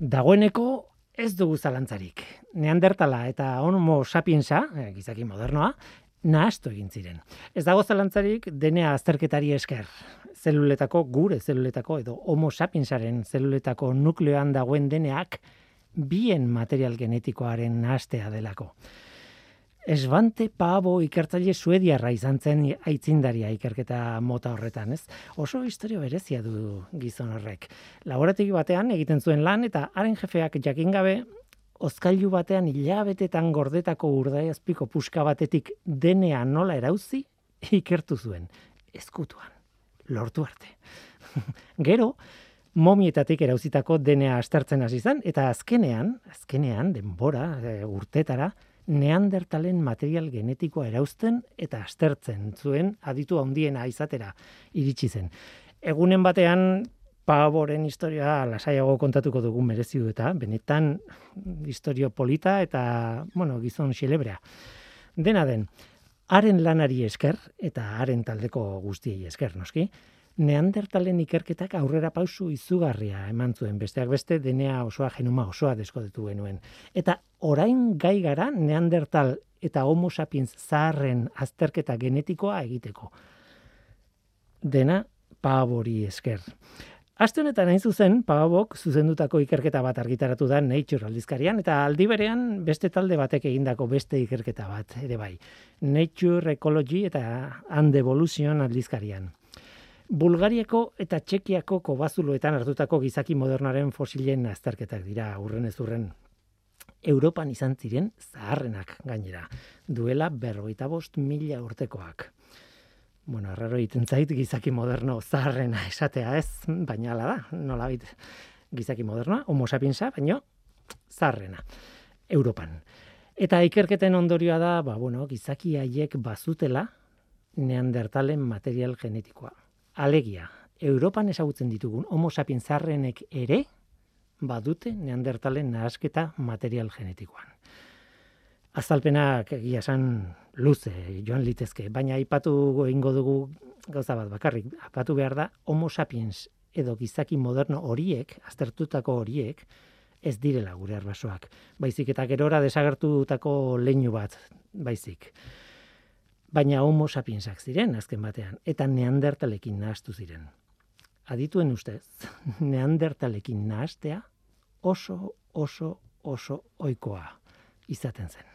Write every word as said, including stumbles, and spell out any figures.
Dagoeneko ez dugu zalantzarik. Neandertala eta Homo sapiensa, eh, gizaki modernoa, nahastu egin ziren. Ez dago zalantzarik D N A azterketari esker. Zeluletako, gure zeluletako edo Homo sapiensaren zeluletako nukleoan dagoen D N A-k bien material genetikoaren nahastea delako. Esbante Paavo ikertzaile suediarra izan zen aitzindaria ikerketa mota horretan, ez? Oso historia berezia du gizon horrek. Laborategi batean egiten zuen lan eta haren jefeak jakin gabe hozkailu batean hilabetetan gordetako urdaiazpiko puska batetik D N A nola erauzi ikertu zuen. Ezkutuan. Lortu arte. Gero, momietatik erauzitako D N A aztertzen hasi zen eta azkenean, azkenean denbora, e, urtetara, Neandertalen material genetikoa erauzten eta aztertzen zuen aditu handiena izatera iritsi zen. Egunen batean Paavoren historia lasaiago kontatuko dugu merezi du eta benetan historia polita eta, bueno, gizon xelebrea. Dena den, haren lanari esker eta haren taldeko guztiei esker, noski, Neandertalen ikerketak aurrera pausu izugarria eman zuen, besteak beste D N A osoa, genoma osoa deskodetu genuen. Eta orain gai gara Neandertal eta Homo sapiens zaharren azterketa genetikoa egiteko. Dena Paavori esker. Aste honetan hain zuzen, Paavok zuzendutako ikerketa bat argitaratu da Nature aldizkarian, eta aldi berean beste talde batek egindako beste ikerketa bat ere bai. Nature Ecology eta And Evolution aldizkarian. Bulgariako eta Txekiako kobazuloetan hartutako gizaki modernoaren fosilen azterketak dira urrenez urren. Europan izan ziren zaharrenak gainera, duela berrogeita bost mila urtekoak. Bueno, arraro egiten zait gizaki moderno zaharrena esatea ez, baina hala da, nolabait gizaki modernoa, Homo sapiensa, baino zaharrena, Europan. Eta ikerketen ondorioa da, ba, bueno, gizaki haiek bazutela Neandertalen material genetikoa. Alegia, Europan ezagutzen ditugun Homo sapiens zaharrenek ere badute Neandertalen nahasketa material genetikoan. Azalpenak egia esan luze joan litezke, baina aipatu egingo dugu gauza bat bakarrik. Aipatu behar da Homo sapiens edo gizaki moderno horiek, aztertutako horiek, ez direla gure arbasoak. Baizik eta gerora desagertutako leinu bat, baizik. Baina Homo sapiensak ziren azken batean, eta Neandertalekin nahastu ziren. Adituen ustez, Neandertalekin nahastea oso, oso, oso ohikoa izaten zen.